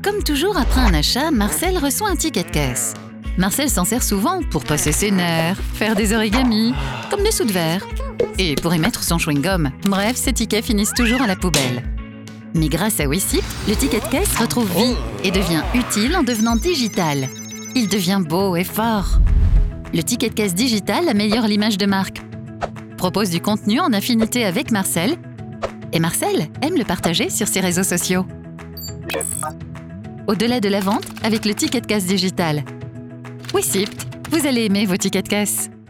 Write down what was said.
Comme toujours après un achat, Marcel reçoit un ticket de caisse. Marcel s'en sert souvent pour passer ses nerfs, faire des origamis, comme des sous de verre, et pour y mettre son chewing-gum. Bref, ces tickets finissent toujours à la poubelle. Mais grâce à WeSip, le ticket de caisse retrouve vie et devient utile en devenant digital. Il devient beau et fort. Le ticket de caisse digital améliore l'image de marque, propose du contenu en affinité avec Marcel, et Marcel aime le partager sur ses réseaux sociaux. Au-delà de la vente, avec le ticket de caisse digital. WeSip, vous allez aimer vos tickets de caisse.